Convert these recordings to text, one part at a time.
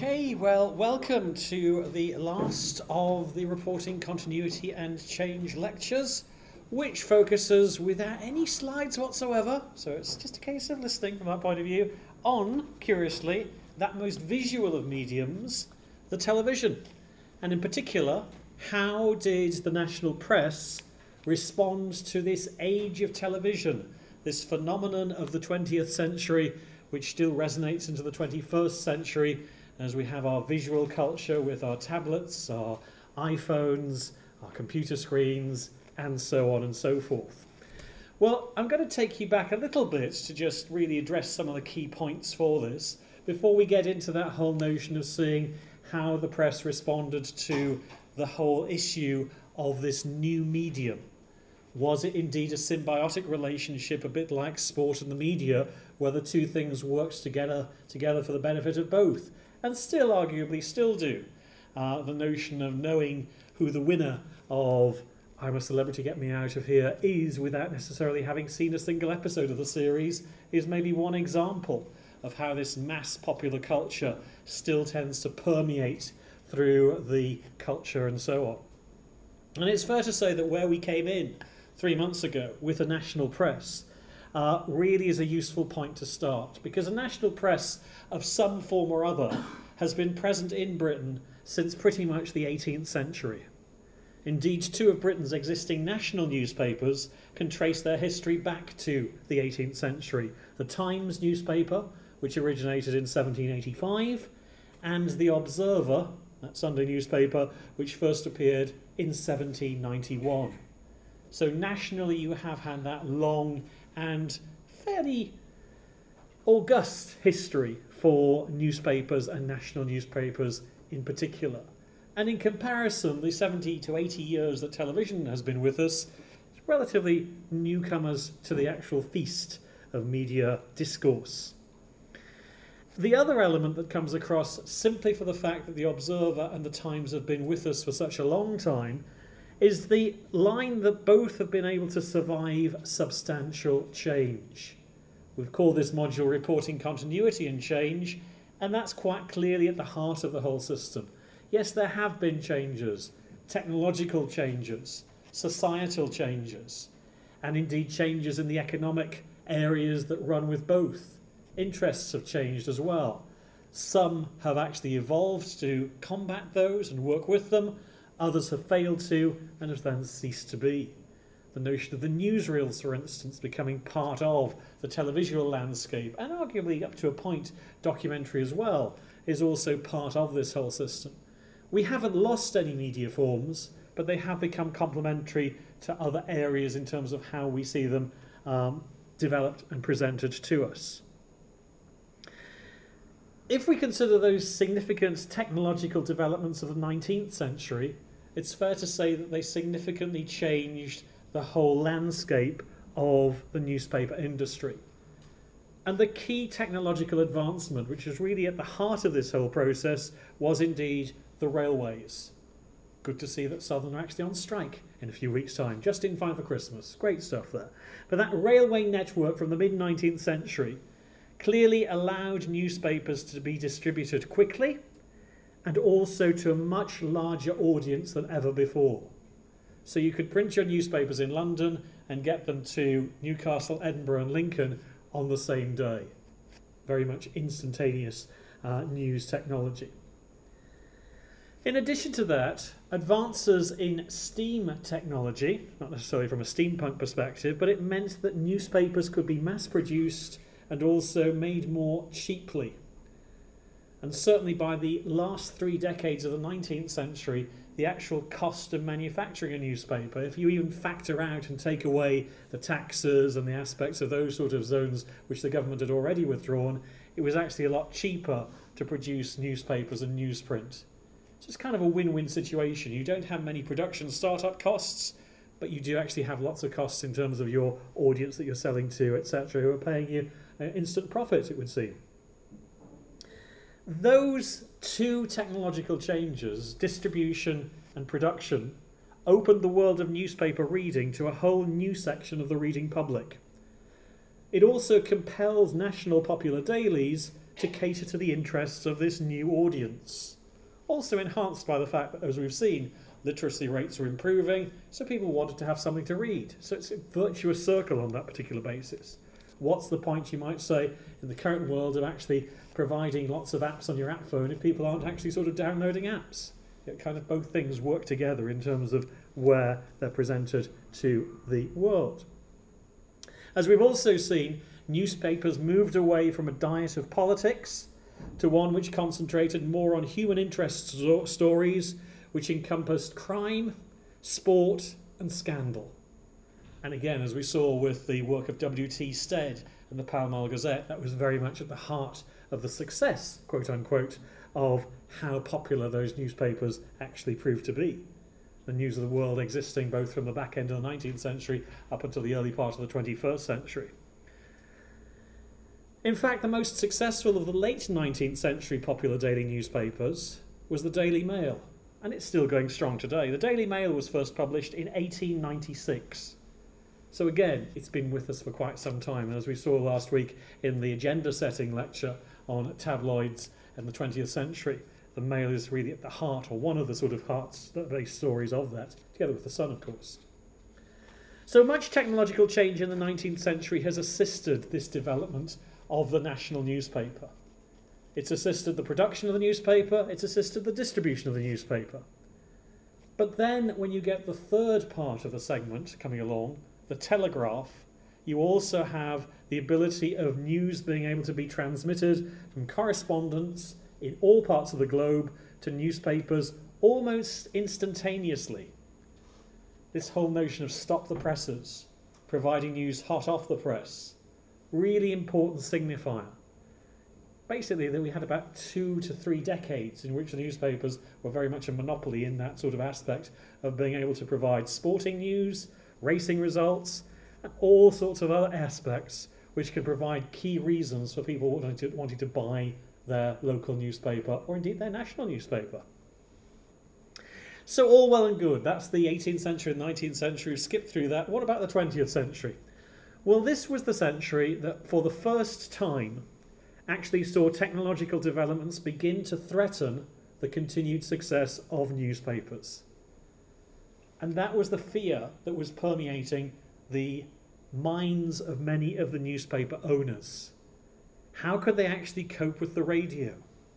Okay, well, welcome to the last of the Reporting Continuity and Change lectures, which focuses, without any slides whatsoever, so it's just a case of listening from my point of view, on, curiously, that most visual of mediums, the television. And in particular, how did the national press respond to this age of television, this phenomenon of the 20th century, which still resonates into the 21st century, as we have our visual culture with our tablets, our iPhones, our computer screens, and so on and so forth. Well, I'm going to take you back a little bit to just really address some of the key points for this, before we get into that whole notion of seeing how the press responded to the whole issue of this new medium. Was it indeed a symbiotic relationship, a bit like sport and the media, where the two things worked together for the benefit of both? And still, arguably, still do. The notion of knowing who the winner of I'm a Celebrity, Get Me Out of Here is without necessarily having seen a single episode of the series is maybe one example of how this mass popular culture still tends to permeate through the culture and so on. And it's fair to say that where we came in 3 months ago with the national press really is a useful point to start, because a national press of some form or other has been present in Britain since pretty much the 18th century. Indeed, two of Britain's existing national newspapers can trace their history back to the 18th century. The Times newspaper, which originated in 1785, and The Observer, that Sunday newspaper, which first appeared in 1791. So nationally you have had that long and fairly august history for newspapers and national newspapers in particular. And in comparison, the 70 to 80 years that television has been with us, it's relatively newcomers to the actual feast of media discourse. The other element that comes across, simply for the fact that the Observer and the Times have been with us for such a long time, is the line that both have been able to survive substantial change. We've called this module Reporting Continuity and Change, and that's quite clearly at the heart of the whole system. Yes, there have been changes, technological changes, societal changes, and indeed changes in the economic areas that run with both. Interests have changed as well. Some have actually evolved to combat those and work with them. Others have failed to and have then ceased to be. The notion of the newsreels, for instance, becoming part of the televisual landscape, and arguably up to a point documentary as well, is also part of this whole system. We haven't lost any media forms, but they have become complementary to other areas in terms of how we see them developed and presented to us. If we consider those significant technological developments of the 19th century, it's fair to say that they significantly changed the whole landscape of the newspaper industry. And the key technological advancement, which is really at the heart of this whole process, was indeed the railways. Good to see that Southern are actually on strike in a few weeks' time, just in time for Christmas. Great stuff there. But that railway network from the mid-19th century clearly allowed newspapers to be distributed quickly and also to a much larger audience than ever before. So you could print your newspapers in London and get them to Newcastle, Edinburgh and Lincoln on the same day. Very much instantaneous news technology. In addition to that, advances in steam technology, not necessarily from a steampunk perspective, but it meant that newspapers could be mass-produced and also made more cheaply. And certainly by the last 3 decades of the 19th century, the actual cost of manufacturing a newspaper, if you even factor out and take away the taxes and the aspects of those sort of zones which the government had already withdrawn, it was actually a lot cheaper to produce newspapers and newsprint. So it's kind of a win-win situation. You don't have many production startup costs, but you do actually have lots of costs in terms of your audience that you're selling to, etc., who are paying you instant profit, it would seem. Those two technological changes, distribution and production, opened the world of newspaper reading to a whole new section of the reading public. It also compelled national popular dailies to cater to the interests of this new audience. Also enhanced by the fact that, as we've seen, literacy rates are improving, so people wanted to have something to read. So it's a virtuous circle on that particular basis. What's the point, you might say, in the current world of actually providing lots of apps on your app phone if people aren't actually sort of downloading apps? It kind of both things work together in terms of where they're presented to the world. As we've also seen, newspapers moved away from a diet of politics to one which concentrated more on human interest stories, which encompassed crime, sport and scandal. And again, as we saw with the work of W.T. Stead and the Pall Mall Gazette, that was very much at the heart of the success, quote unquote, of how popular those newspapers actually proved to be. The News of the World existing both from the back end of the 19th century up until the early part of the 21st century. In fact, the most successful of the late 19th century popular daily newspapers was the Daily Mail, and it's still going strong today. The Daily Mail was first published in 1896. So again, it's been with us for quite some time, and as we saw last week in the agenda-setting lecture on tabloids in the 20th century, the Mail is really at the heart, or one of the sort of heart-based stories of that, together with the Sun, of course. So much technological change in the 19th century has assisted this development of the national newspaper. It's assisted the production of the newspaper, it's assisted the distribution of the newspaper. But then when you get the third part of the segment coming along, the telegraph, you also have the ability of news being able to be transmitted from correspondence in all parts of the globe to newspapers almost instantaneously. This whole notion of stop the presses, providing news hot off the press, really important signifier. Basically, we had about 2 to 3 decades in which the newspapers were very much a monopoly in that sort of aspect of being able to provide sporting news, racing results, and all sorts of other aspects which could provide key reasons for people wanting to buy their local newspaper or indeed their national newspaper. So all well and good. That's the 18th century and 19th century. Skip through that. What about the 20th century? Well, this was the century that for the first time actually saw technological developments begin to threaten the continued success of newspapers. And that was the fear that was permeating the minds of many of the newspaper owners. How could they actually cope with the radio?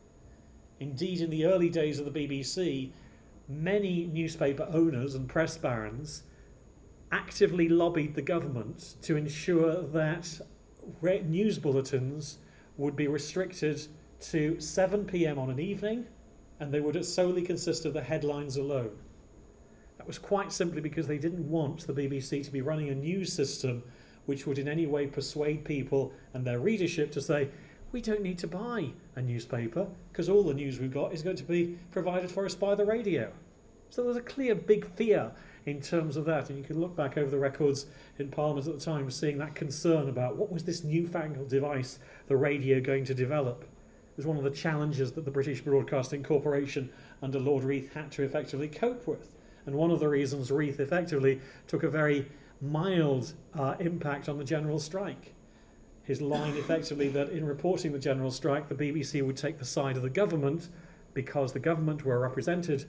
Indeed, in the early days of the BBC, many newspaper owners and press barons actively lobbied the government to ensure that news bulletins would be restricted to 7 p.m. on an evening, and they would solely consist of the headlines alone. That was quite simply because they didn't want the BBC to be running a news system which would in any way persuade people and their readership to say, we don't need to buy a newspaper because all the news we've got is going to be provided for us by the radio. So there's a clear big fear in terms of that, and you can look back over the records in Parliament at the time seeing that concern about what was this newfangled device, the radio, going to develop. It was one of the challenges that the British Broadcasting Corporation under Lord Reith had to effectively cope with, and one of the reasons Reith effectively took a very mild impact on the general strike. His line effectively that in reporting the general strike, the BBC would take the side of the government because the government were representative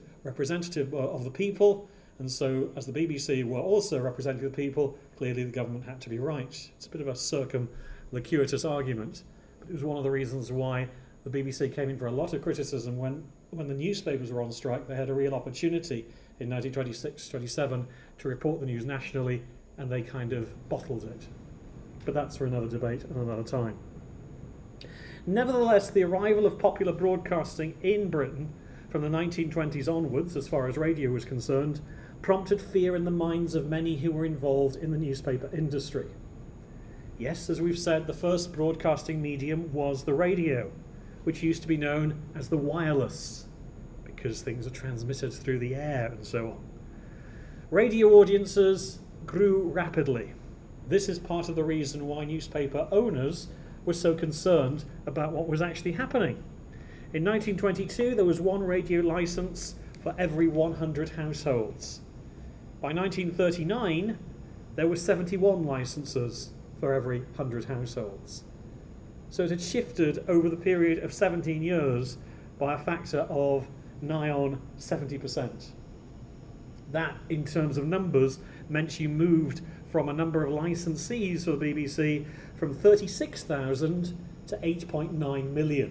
of the people, and so as the BBC were also representing the people, clearly the government had to be right. It's a bit of a circumlocuitous argument, but it was one of the reasons why the BBC came in for a lot of criticism when the newspapers were on strike. They had a real opportunity in 1926-27 to report the news nationally, and they kind of bottled it. But that's for another debate and another time. Nevertheless, the arrival of popular broadcasting in Britain from the 1920s onwards, as far as radio was concerned, prompted fear in the minds of many who were involved in the newspaper industry. Yes, as we've said, the first broadcasting medium was the radio, which used to be known as the wireless, because things are transmitted through the air and so on. Radio audiences grew rapidly. This is part of the reason why newspaper owners were so concerned about what was actually happening. In 1922, there was one radio license for every 100 households. By 1939, there were 71 licenses for every 100 households. So it had shifted over the period of 17 years by a factor of nigh on 70%. That, in terms of numbers, meant you moved from a number of licensees for the BBC from 36,000 to 8.9 million.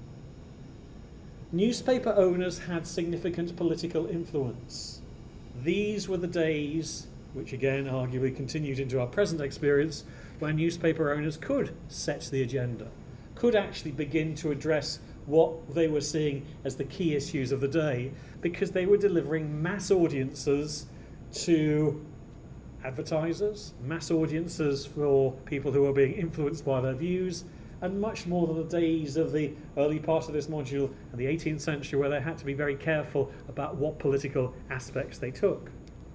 Newspaper owners had significant political influence. These were the days, which again arguably continued into our present experience, where newspaper owners could set the agenda, could actually begin to address what they were seeing as the key issues of the day, because they were delivering mass audiences to advertisers, mass audiences for people who were being influenced by their views, and much more than the days of the early part of this module and the 18th century, where they had to be very careful about what political aspects they took.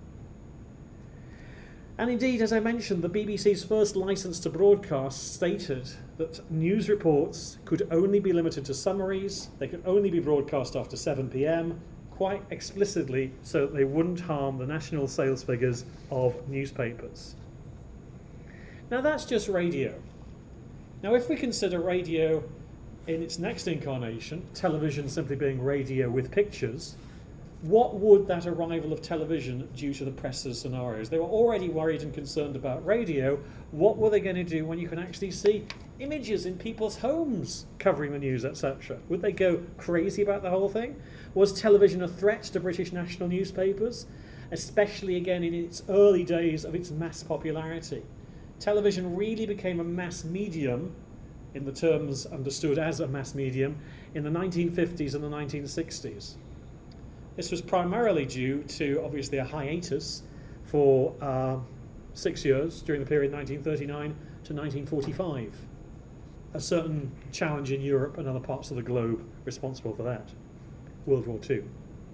And indeed, as I mentioned, the BBC's first licence to broadcast stated that news reports could only be limited to summaries, they could only be broadcast after 7 p.m, quite explicitly so that they wouldn't harm the national sales figures of newspapers. Now that's just radio. Now if we consider radio in its next incarnation, television simply being radio with pictures, what would that arrival of television do to the press's scenarios? They were already worried and concerned about radio. What were they going to do when you can actually see images in people's homes covering the news, etc.? Would they go crazy about the whole thing? Was television a threat to British national newspapers, especially again in its early days of its mass popularity? Television really became a mass medium, in the terms understood as a mass medium, in the 1950s and the 1960s. This was primarily due to, obviously, a hiatus for 6 years during the period 1939 to 1945. A certain challenge in Europe and other parts of the globe responsible for that. World War II.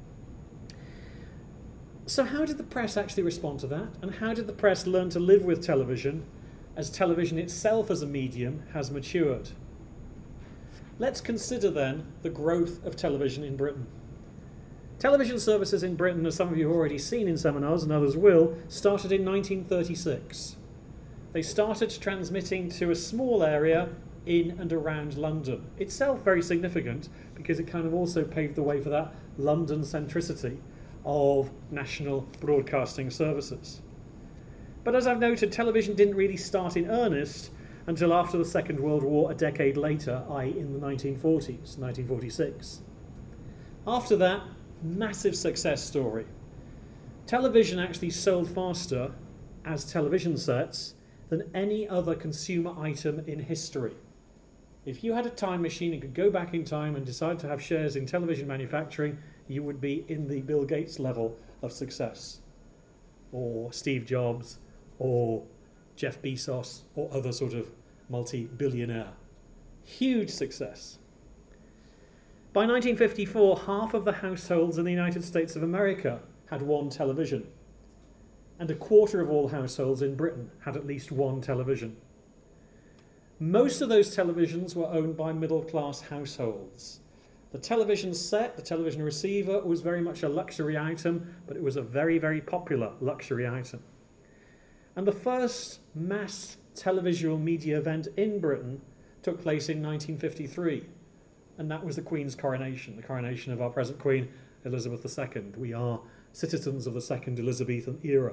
So how did the press actually respond to that? And how did the press learn to live with television as television itself as a medium has matured? Let's consider then the growth of television in Britain. Television services in Britain, as some of you have already seen in seminars and others will, started in 1936. They started transmitting to a small area in and around London. Itself very significant because it kind of also paved the way for that London centricity of national broadcasting services. But as I've noted, television didn't really start in earnest until after the Second World War, a decade later, i.e. in the 1940s, 1946. After that, massive success story. Television actually sold faster as television sets than any other consumer item in history. If you had a time machine and could go back in time and decide to have shares in television manufacturing, you would be in the Bill Gates level of success, or Steve Jobs, or Jeff Bezos, or other sort of multi-billionaire. Huge success. By 1954, half of the households in the United States of America had one television, and a quarter of all households in Britain had at least one television. Most of those televisions were owned by middle-class households. The television set, the television receiver, was very much a luxury item, but it was a very, very popular luxury item. And the first mass televisual media event in Britain took place in 1953. And that was the Queen's coronation, the coronation of our present Queen, Elizabeth II. We are citizens of the Second Elizabethan era.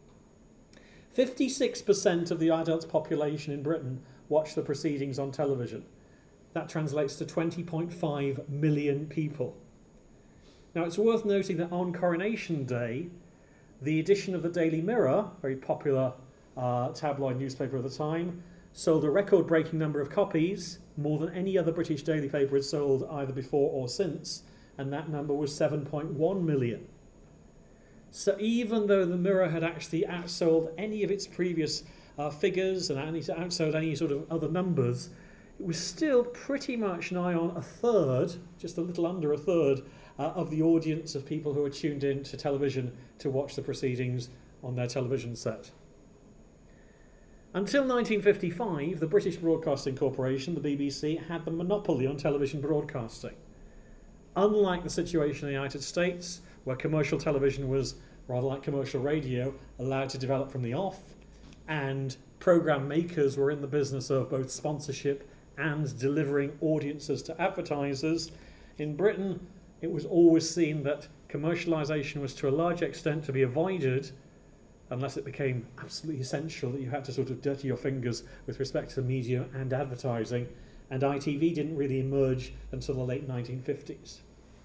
56% of the adult population in Britain watched the proceedings on television. That translates to 20.5 million people. Now it's worth noting that on Coronation Day, the edition of the Daily Mirror, very popular tabloid newspaper of the time, sold a record-breaking number of copies, more than any other British daily paper had sold either before or since, and that number was 7.1 million. So even though the Mirror had actually outsold any of its previous figures and outsold any sort of other numbers, it was still pretty much nigh on a third, just a little under a third, of the audience of people who were tuned in to television to watch the proceedings on their television set. Until 1955, the British Broadcasting Corporation, the BBC, had the monopoly on television broadcasting. Unlike the situation in the United States, where commercial television was, rather like commercial radio, allowed to develop from the off, and programme makers were in the business of both sponsorship and delivering audiences to advertisers. In Britain, it was always seen that commercialisation was to a large extent to be avoided unless it became absolutely essential that you had to sort of dirty your fingers with respect to media and advertising, and ITV didn't really emerge until the late 1950s.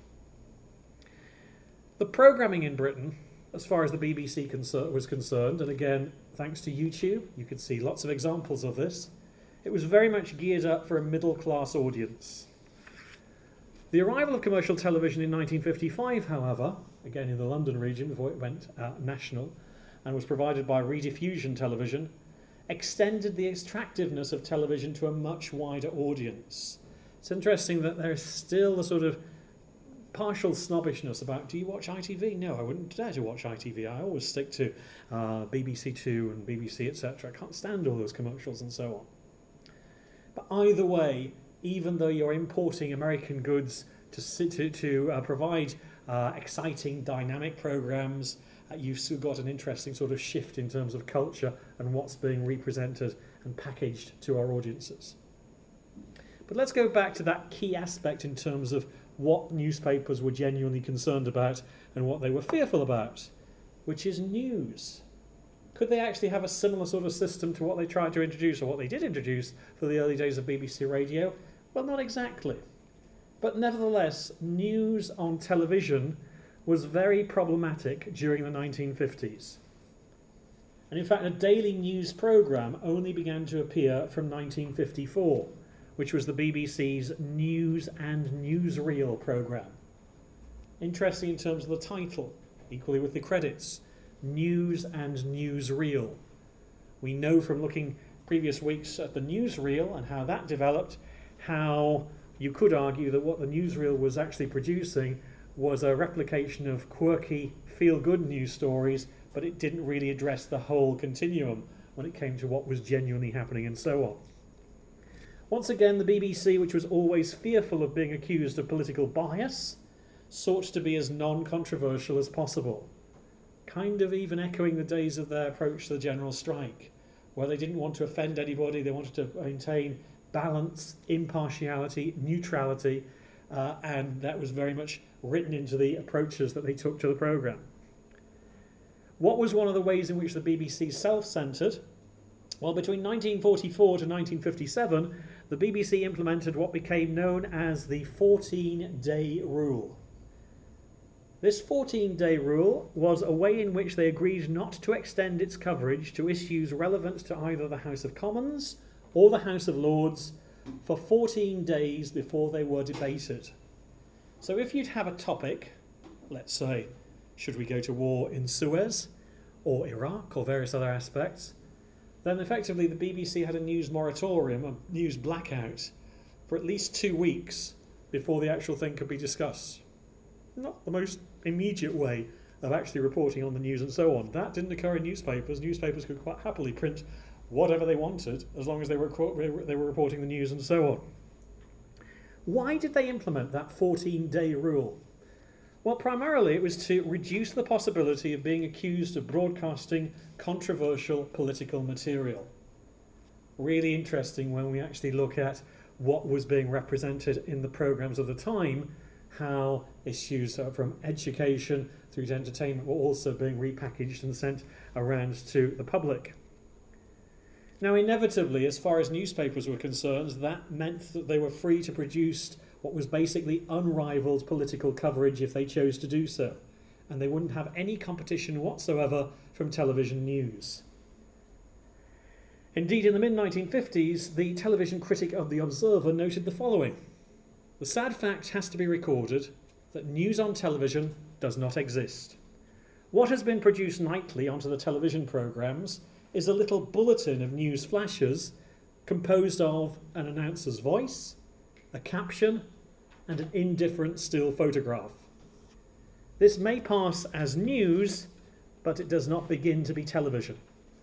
The programming in Britain, as far as the BBC was concerned, and again, thanks to YouTube, you could see lots of examples of this, it was very much geared up for a middle-class audience. The arrival of commercial television in 1955, however, again in the London region before it went national, and was provided by Rediffusion Television, extended the attractiveness of television to a much wider audience. It's interesting that there's still a sort of partial snobbishness about, do you watch ITV? No, I wouldn't dare to watch ITV. I always stick to BBC Two and BBC, etc. I can't stand all those commercials and so on. But either way, even though you're importing American goods to provide exciting, dynamic programs, you've still got an interesting sort of shift in terms of culture and what's being represented and packaged to our audiences. But let's go back to that key aspect in terms of what newspapers were genuinely concerned about and what they were fearful about, which is news. Could they actually have a similar sort of system to what they tried to introduce, or what they did introduce for the early days of BBC Radio? Well, not exactly. But nevertheless, news on television was very problematic during the 1950s. And in fact, a daily news programme only began to appear from 1954, which was the BBC's News and Newsreel programme. Interesting in terms of the title, equally with the credits, News and Newsreel. We know from looking previous weeks at the newsreel and how that developed, how you could argue that what the newsreel was actually producing was a replication of quirky, feel-good news stories, but it didn't really address the whole continuum when it came to what was genuinely happening and so on. Once again, the BBC, which was always fearful of being accused of political bias, sought to be as non-controversial as possible, kind of even echoing the days of their approach to the general strike, where they didn't want to offend anybody, they wanted to maintain balance, impartiality, neutrality, and that was very much written into the approaches that they took to the programme. What was one of the ways in which the BBC self-centred? Well, between 1944 to 1957, the BBC implemented what became known as the 14-day rule. This 14-day rule was a way in which they agreed not to extend its coverage to issues relevant to either the House of Commons or the House of Lords for 14 days before they were debated. So if you'd have a topic, let's say, should we go to war in Suez or Iraq or various other aspects, then effectively the BBC had a news moratorium, a news blackout, for at least 2 weeks before the actual thing could be discussed. Not the most immediate way of actually reporting on the news and so on. That didn't occur in newspapers. Newspapers could quite happily print whatever they wanted as long as they were reporting the news and so on. Why did they implement that 14-day rule? Well, primarily it was to reduce the possibility of being accused of broadcasting controversial political material. Really interesting when we actually look at what was being represented in the programmes of the time, how issues from education through to entertainment were also being repackaged and sent around to the public. Now, inevitably, as far as newspapers were concerned, that meant that they were free to produce what was basically unrivaled political coverage if they chose to do so, and they wouldn't have any competition whatsoever from television news. Indeed, in the mid-1950s, the television critic of The Observer noted the following: "The sad fact has to be recorded that news on television does not exist. What has been produced nightly onto the television programmes is a little bulletin of news flashes composed of an announcer's voice, a caption, and an indifferent still photograph. This may pass as news, but it does not begin to be television."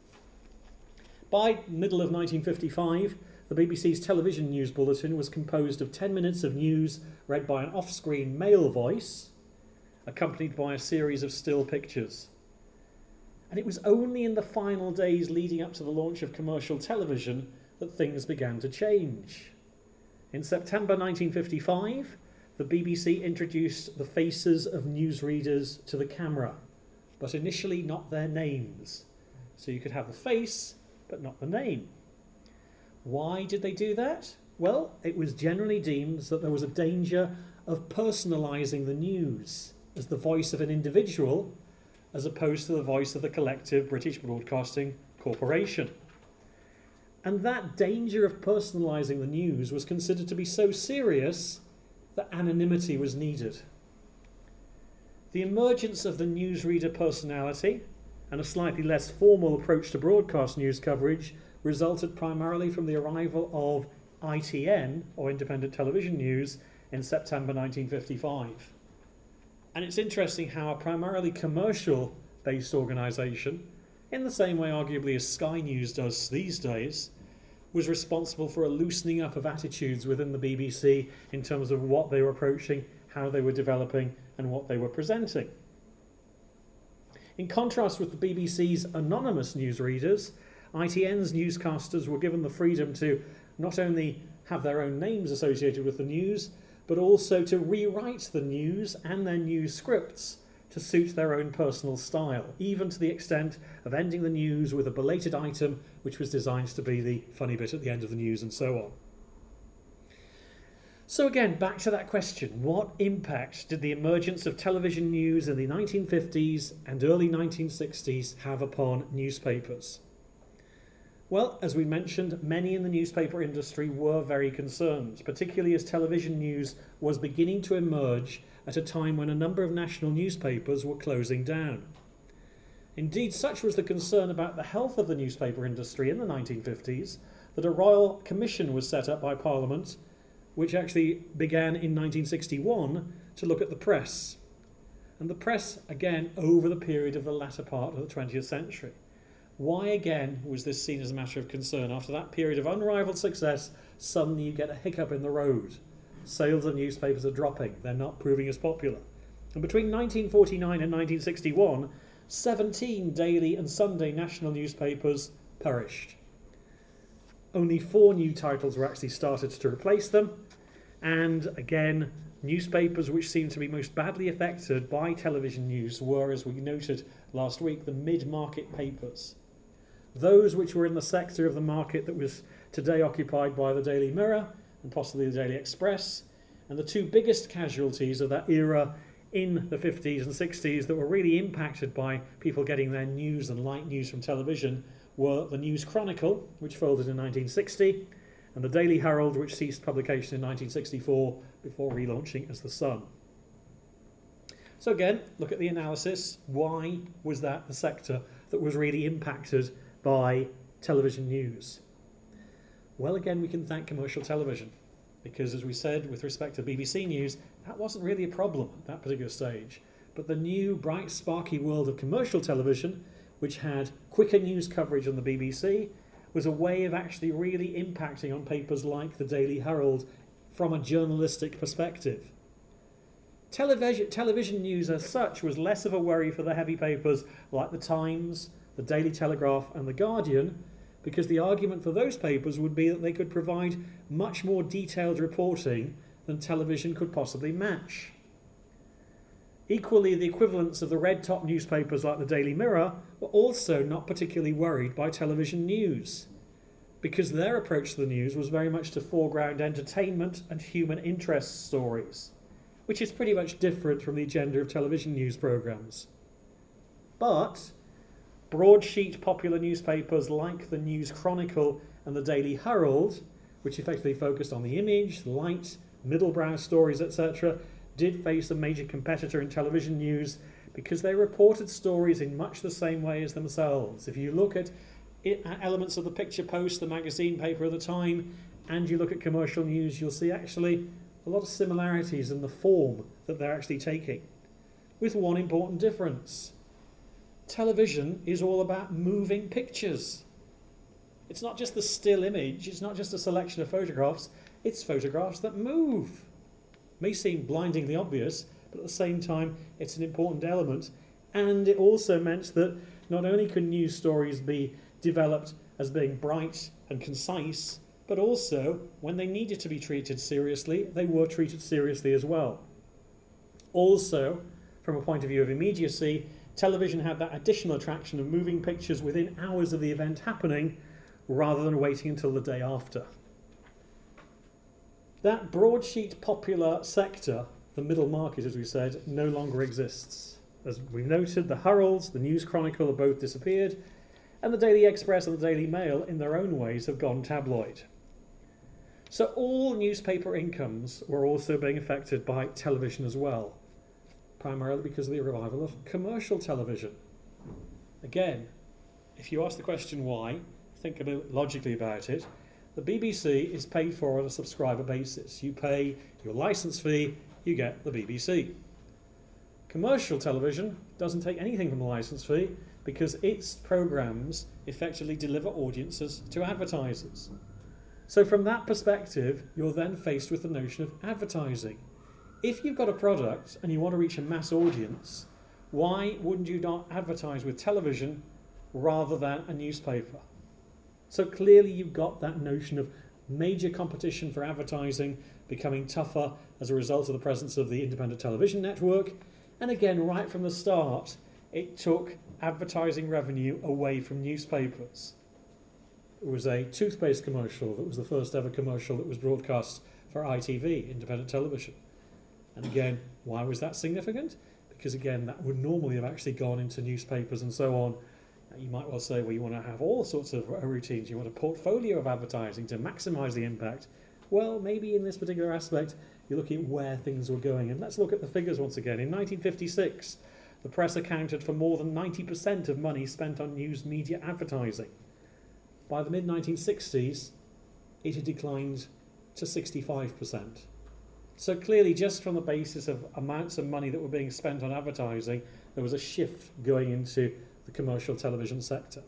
By middle of 1955, the BBC's television news bulletin was composed of 10 minutes of news read by an off-screen male voice, accompanied by a series of still pictures. And it was only in the final days leading up to the launch of commercial television that things began to change. In September 1955, the BBC introduced the faces of newsreaders to the camera, but initially not their names. So you could have the face, but not the name. Why did they do that? Well, it was generally deemed that there was a danger of personalising the news as the voice of an individual, as opposed to the voice of the collective British Broadcasting Corporation. And that danger of personalising the news was considered to be so serious that anonymity was needed. The emergence of the newsreader personality and a slightly less formal approach to broadcast news coverage resulted primarily from the arrival of ITN, or Independent Television News, in September 1955. And it's interesting how a primarily commercial-based organisation, in the same way arguably as Sky News does these days, was responsible for a loosening up of attitudes within the BBC in terms of what they were approaching, how they were developing, and what they were presenting. In contrast with the BBC's anonymous newsreaders, ITN's newscasters were given the freedom to not only have their own names associated with the news, but also to rewrite the news and their news scripts to suit their own personal style, even to the extent of ending the news with a belated item which was designed to be the funny bit at the end of the news, and so on. So again, back to that question, what impact did the emergence of television news in the 1950s and early 1960s have upon newspapers? Well, as we mentioned, many in the newspaper industry were very concerned, particularly as television news was beginning to emerge at a time when a number of national newspapers were closing down. Indeed, such was the concern about the health of the newspaper industry in the 1950s that a royal commission was set up by Parliament, which actually began in 1961 to look at the press. And the press, again, over the period of the latter part of the 20th century. Why, again, was this seen as a matter of concern? After that period of unrivaled success, suddenly you get a hiccup in the road. Sales of newspapers are dropping. They're not proving as popular. And between 1949 and 1961, 17 daily and Sunday national newspapers perished. Only 4 new titles were actually started to replace them. And again, newspapers which seemed to be most badly affected by television news were, as we noted last week, the mid-market papers. Those which were in the sector of the market that was today occupied by the Daily Mirror and possibly the Daily Express, and the 2 biggest casualties of that era in the 50s and 60s that were really impacted by people getting their news and light news from television were the News Chronicle, which folded in 1960, and the Daily Herald, which ceased publication in 1964 before relaunching as the Sun. So again, look at the analysis. Why was that the sector that was really impacted by television news? Well, again, we can thank commercial television, because as we said with respect to BBC News, that wasn't really a problem at that particular stage. But the new, bright, sparky world of commercial television, which had quicker news coverage on the BBC, was a way of actually really impacting on papers like the Daily Herald from a journalistic perspective. Television news as such was less of a worry for the heavy papers like the Times, the Daily Telegraph and the Guardian, because the argument for those papers would be that they could provide much more detailed reporting than television could possibly match. Equally, the equivalents of the red-top newspapers like the Daily Mirror were also not particularly worried by television news, because their approach to the news was very much to foreground entertainment and human interest stories, which is pretty much different from the agenda of television news programmes. But broadsheet popular newspapers like the News Chronicle and the Daily Herald, which effectively focused on the image, light, middlebrow stories, etc., did face a major competitor in television news because they reported stories in much the same way as themselves. If you look at elements of the Picture Post, the magazine paper of the time, and you look at commercial news, you'll see actually a lot of similarities in the form that they're actually taking, with one important difference. Television is all about moving pictures. It's not just the still image, it's not just a selection of photographs, it's photographs that move. May seem blindingly obvious, but at the same time it's an important element. And it also meant that not only can news stories be developed as being bright and concise, but also when they needed to be treated seriously, they were treated seriously as well. Also, from a point of view of immediacy, television had that additional attraction of moving pictures within hours of the event happening rather than waiting until the day after. That broadsheet popular sector, the middle market as we said, no longer exists. As we noted, the Heralds, the News Chronicle have both disappeared, and the Daily Express and the Daily Mail in their own ways have gone tabloid. So all newspaper incomes were also being affected by television as well, primarily because of the revival of commercial television. Again, if you ask the question why, think a bit logically about it. The BBC is paid for on a subscriber basis. You pay your licence fee, you get the BBC. Commercial television doesn't take anything from the licence fee because its programmes effectively deliver audiences to advertisers. So from that perspective, you're then faced with the notion of advertising. If you've got a product and you want to reach a mass audience, why wouldn't you not advertise with television rather than a newspaper? So clearly you've got that notion of major competition for advertising becoming tougher as a result of the presence of the independent television network. And again, right from the start, it took advertising revenue away from newspapers. It was a toothpaste commercial that was the first ever commercial that was broadcast for ITV, independent television. And again, why was that significant? Because again, that would normally have actually gone into newspapers and so on. You might well say, well, you want to have all sorts of routines. You want a portfolio of advertising to maximise the impact. Well, maybe in this particular aspect, you're looking at where things were going. And let's look at the figures once again. In 1956, the press accounted for more than 90% of money spent on news media advertising. By the mid-1960s, it had declined to 65%. So clearly, just from the basis of amounts of money that were being spent on advertising, there was a shift going into the commercial television sector.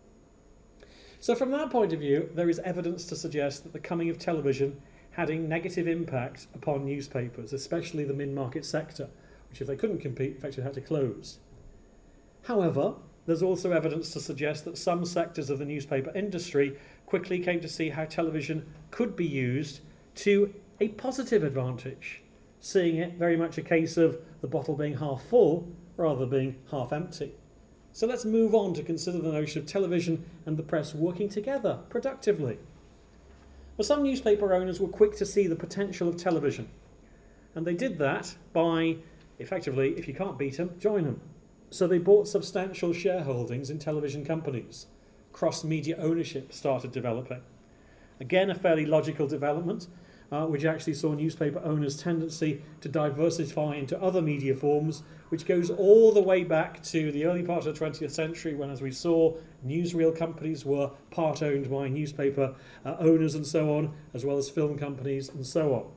So from that point of view, there is evidence to suggest that the coming of television had a negative impact upon newspapers, especially the mid-market sector, which if they couldn't compete, effectively had to close. However, there's also evidence to suggest that some sectors of the newspaper industry quickly came to see how television could be used to a positive advantage, seeing it very much a case of the bottle being half full rather than being half empty. So let's move on to consider the notion of television and the press working together productively. Well, some newspaper owners were quick to see the potential of television, and they did that by, effectively, if you can't beat them, join them. So they bought substantial shareholdings in television companies. Cross-media ownership started developing. Again, a fairly logical development, which actually saw newspaper owners' tendency to diversify into other media forms, which goes all the way back to the early part of the 20th century when, as we saw, newsreel companies were part owned by newspaper owners and so on, as well as film companies and so on.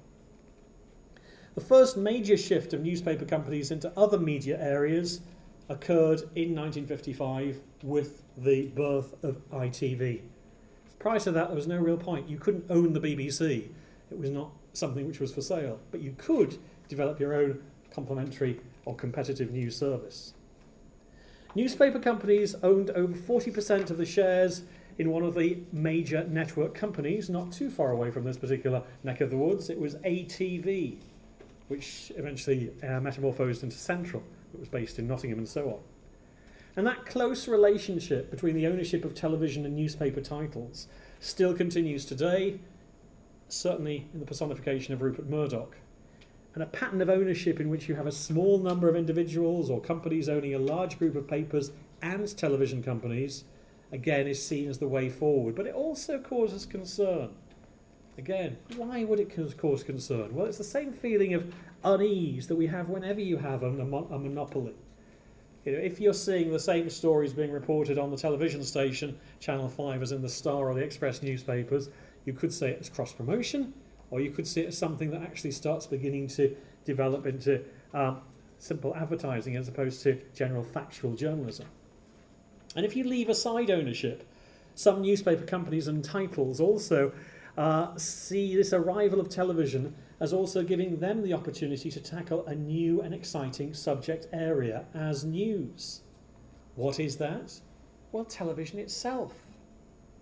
The first major shift of newspaper companies into other media areas occurred in 1955 with the birth of ITV. Prior to that, there was no real point. You couldn't own the BBC. It was not something which was for sale, but you could develop your own complementary or competitive news service. Newspaper companies owned over 40% of the shares in one of the major network companies, not too far away from this particular neck of the woods. It was ATV, which eventually metamorphosed into Central. It was based in Nottingham and so on. And that close relationship between the ownership of television and newspaper titles still continues today, certainly in the personification of Rupert Murdoch. And a pattern of ownership in which you have a small number of individuals or companies owning a large group of papers and television companies, again, is seen as the way forward. But it also causes concern. Again, why would it cause concern? Well, it's the same feeling of unease that we have whenever you have a monopoly. You know, if you're seeing the same stories being reported on the television station, Channel 5, as in the Star or the Express newspapers, you could say it as cross-promotion, or you could see it as something that actually starts beginning to develop into simple advertising as opposed to general factual journalism. And if you leave aside ownership, some newspaper companies and titles also see this arrival of television as also giving them the opportunity to tackle a new and exciting subject area as news. What is that? Well, television itself.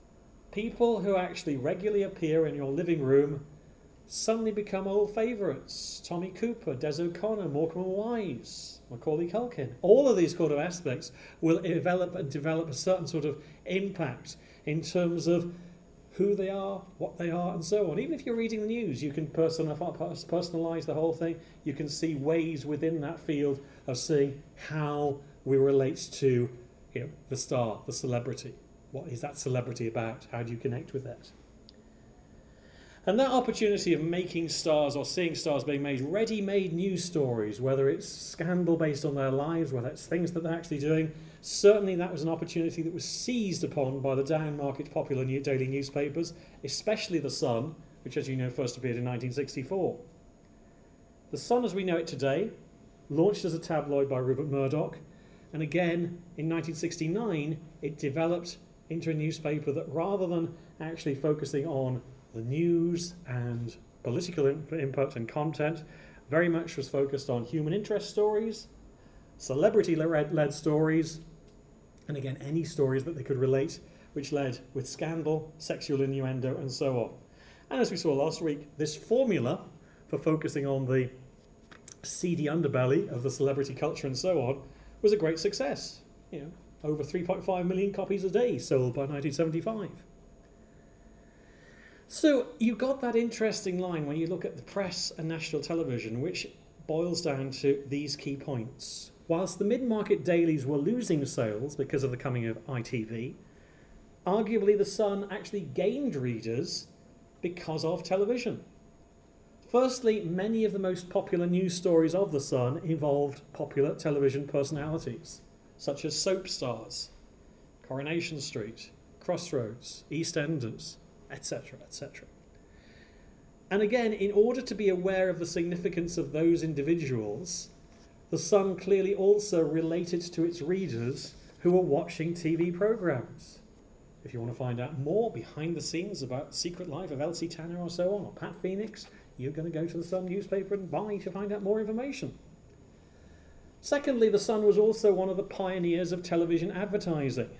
people who actually regularly appear in your living room suddenly become old favourites. Tommy Cooper, Des O'Connor, Morecambe and Wise, Macaulay Culkin. All of these kind of aspects will develop a certain sort of impact in terms of who they are, what they are, and so on. Even if you're reading the news, you can personalise the whole thing. You can see ways within that field of seeing how we relate to, the star, the celebrity. What is that celebrity about? How do you connect with that? And that opportunity of making stars or seeing stars being made ready-made news stories, whether it's scandal based on their lives, whether it's things that they're actually doing, certainly that was an opportunity that was seized upon by the down-market popular daily newspapers, especially The Sun, which, as you know, first appeared in 1964. The Sun, as we know it today, launched as a tabloid by Rupert Murdoch, and again, in 1969, it developed into a newspaper that, rather than actually focusing on the news and political input and content, very much was focused on human interest stories, celebrity-led stories, and again, any stories that they could relate, which led with scandal, sexual innuendo, and so on. And as we saw last week, this formula for focusing on the seedy underbelly of the celebrity culture and so on was a great success. Over 3.5 million copies a day sold by 1975. So you've got that interesting line when you look at the press and national television, which boils down to these key points. Whilst the mid-market dailies were losing sales because of the coming of ITV, arguably The Sun actually gained readers because of television. Firstly, many of the most popular news stories of The Sun involved popular television personalities, such as soap stars, Coronation Street, Crossroads, EastEnders, etc., etc. And again, in order to be aware of the significance of those individuals, The Sun clearly also related to its readers who were watching TV programmes. If you want to find out more behind the scenes about the secret life of Elsie Tanner or so on, or Pat Phoenix, you're going to go to the Sun newspaper and buy to find out more information. Secondly, The Sun was also one of the pioneers of television advertising.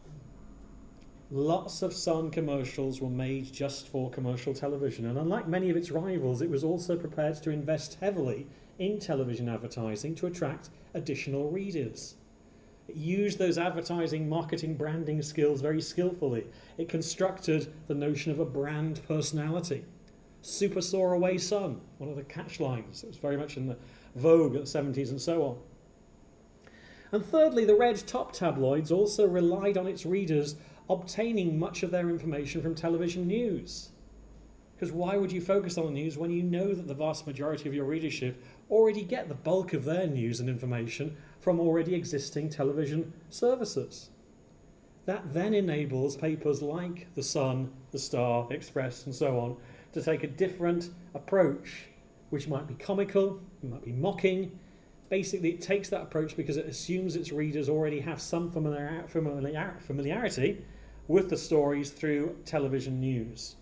Lots of Sun commercials were made just for commercial television, and unlike many of its rivals, it was also prepared to invest heavily in television advertising to attract additional readers. It used those advertising, marketing, branding skills very skillfully. It constructed the notion of a brand personality. Super Soar Away Sun, one of the catchlines that was very much in the vogue at the 70s and so on. And thirdly, the red top tabloids also relied on its readers obtaining much of their information from television news. Because why would you focus on the news when you know that the vast majority of your readership already get the bulk of their news and information from already existing television services? That then enables papers like The Sun, The Star, The Express and so on to take a different approach, which might be comical, it might be mocking. Basically, it takes that approach because it assumes its readers already have some familiarity with the stories through television news.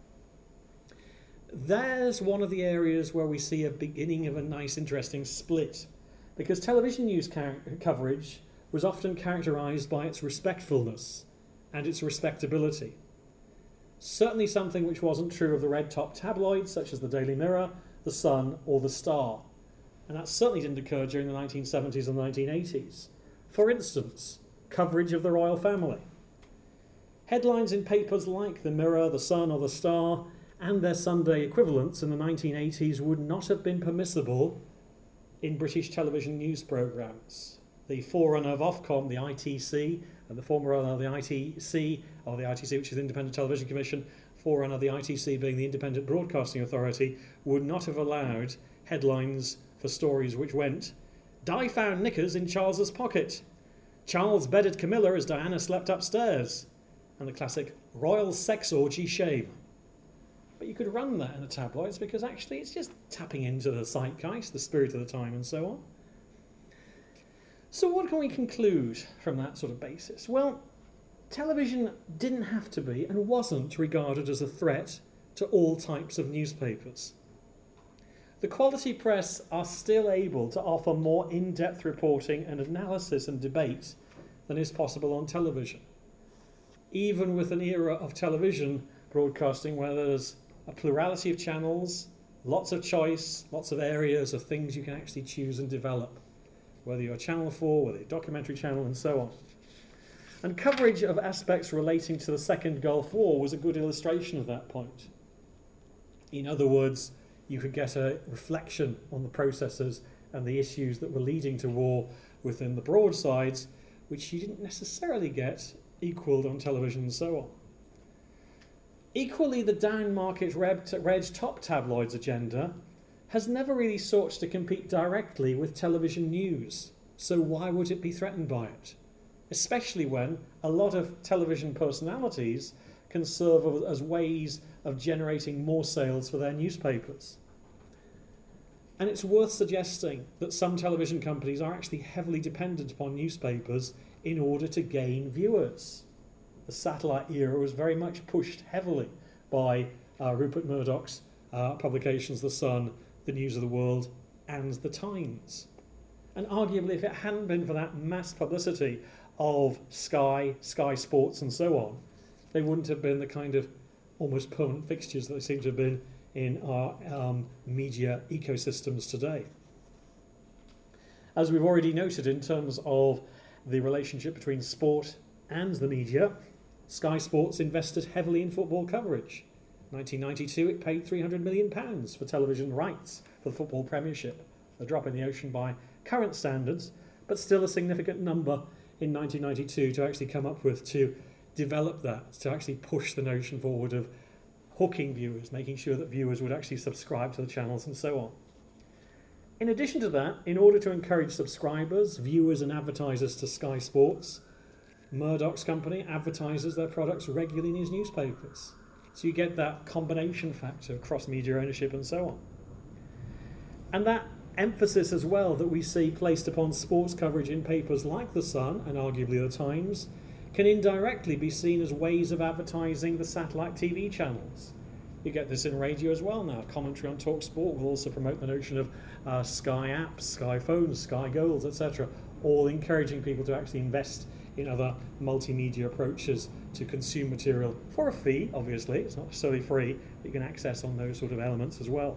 There's one of the areas where we see a beginning of a nice, interesting split, because television news coverage was often characterised by its respectfulness and its respectability. Certainly something which wasn't true of the red top tabloids such as the Daily Mirror, the Sun or the Star. And that certainly didn't occur during the 1970s and 1980s. For instance, coverage of the royal family. Headlines in papers like the Mirror, the Sun or the Star and their Sunday equivalents in the 1980s would not have been permissible in British television news programmes. The forerunner of Ofcom, the ITC, and the forerunner of the ITC, which is the Independent Television Commission, forerunner of the ITC being the Independent Broadcasting Authority, would not have allowed headlines for stories which went, Di found knickers in Charles's pocket. Charles bedded Camilla as Diana slept upstairs. And the classic, royal sex orgy shame. But you could run that in the tabloids because actually it's just tapping into the zeitgeist, the spirit of the time and so on. So what can we conclude from that sort of basis? Well, television didn't have to be and wasn't regarded as a threat to all types of newspapers. The quality press are still able to offer more in-depth reporting and analysis and debate than is possible on television. even with an era of television broadcasting where there's a plurality of channels, lots of choice, lots of areas of things you can actually choose and develop, whether you're Channel 4, whether you're a documentary channel, and so on. And coverage of aspects relating to the Second Gulf War was a good illustration of that point. In other words, you could get a reflection on the processes and the issues that were leading to war within the broadsides, which you didn't necessarily get equalled on television and so on. Equally, the down-market red top tabloids agenda has never really sought to compete directly with television news, so why would it be threatened by it? Especially when a lot of television personalities can serve as ways of generating more sales for their newspapers. And it's worth suggesting that some television companies are actually heavily dependent upon newspapers in order to gain viewers. The satellite era was very much pushed heavily by Rupert Murdoch's publications, The Sun, The News of the World, and The Times. And arguably, if it hadn't been for that mass publicity of Sky Sports and so on, they wouldn't have been the kind of almost permanent fixtures that they seem to have been in our media ecosystems today. As we've already noted in terms of the relationship between sport and the media, Sky Sports invested heavily in football coverage. In 1992, it paid £300 million for television rights for the Football Premiership, a drop in the ocean by current standards, but still a significant number in 1992 to actually come up with, to develop that, to actually push the notion forward of hooking viewers, making sure that viewers would actually subscribe to the channels and so on. In addition to that, in order to encourage subscribers, viewers and advertisers to Sky Sports, Murdoch's company advertises their products regularly in his newspapers. So you get that combination factor of cross-media ownership and so on. And that emphasis as well that we see placed upon sports coverage in papers like The Sun and arguably The Times can indirectly be seen as ways of advertising the satellite TV channels. You get this in radio as well now. Commentary on TalkSport will also promote the notion of Sky apps, Sky phones, Sky Golds, etc., all encouraging people to actually invest in other multimedia approaches to consume material for a fee, obviously. It's not necessarily free, but you can access on those sort of elements as well.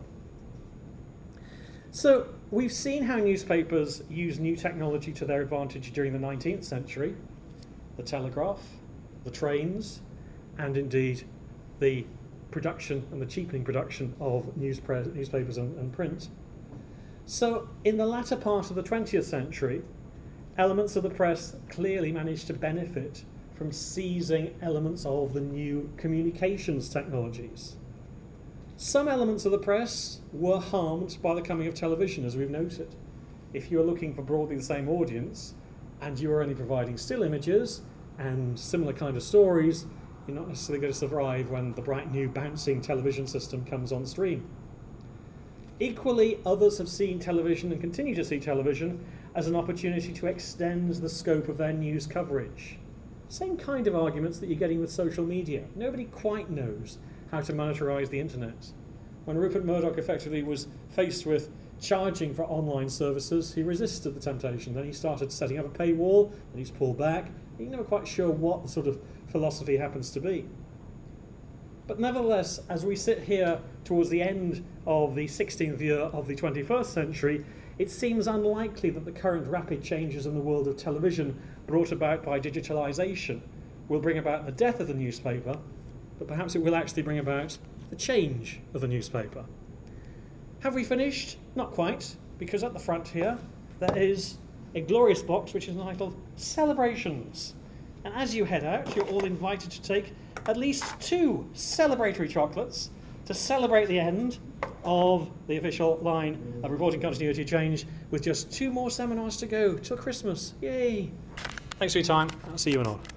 So we've seen how newspapers use new technology to their advantage during the 19th century. The telegraph, the trains, and indeed the production and the cheapening production of newspapers and print. So in the latter part of the 20th century, elements of the press clearly managed to benefit from seizing elements of the new communications technologies. Some elements of the press were harmed by the coming of television, as we've noted. If you are looking for broadly the same audience, and you are only providing still images and similar kind of stories, you're not necessarily going to survive when the bright new bouncing television system comes on stream. Equally, others have seen television and continue to see television as an opportunity to extend the scope of their news coverage. Same kind of arguments that you're getting with social media. Nobody quite knows how to monetize the internet. When Rupert Murdoch effectively was faced with charging for online services, he resisted the temptation. Then he started setting up a paywall, and he's pulled back. You're never quite sure what the sort of philosophy happens to be. But nevertheless, as we sit here towards the end of the 16th year of the 21st century, it seems unlikely that the current rapid changes in the world of television brought about by digitalization will bring about the death of the newspaper, but perhaps it will actually bring about the change of the newspaper. Have we finished? Not quite, because at the front here there is a glorious box which is entitled Celebrations. And as you head out, you're all invited to take at least 2 celebratory chocolates to celebrate the end of the official line of Reporting Continuity Change, with just 2 more seminars to go till Christmas. Yay! Thanks for your time. I'll see you in order.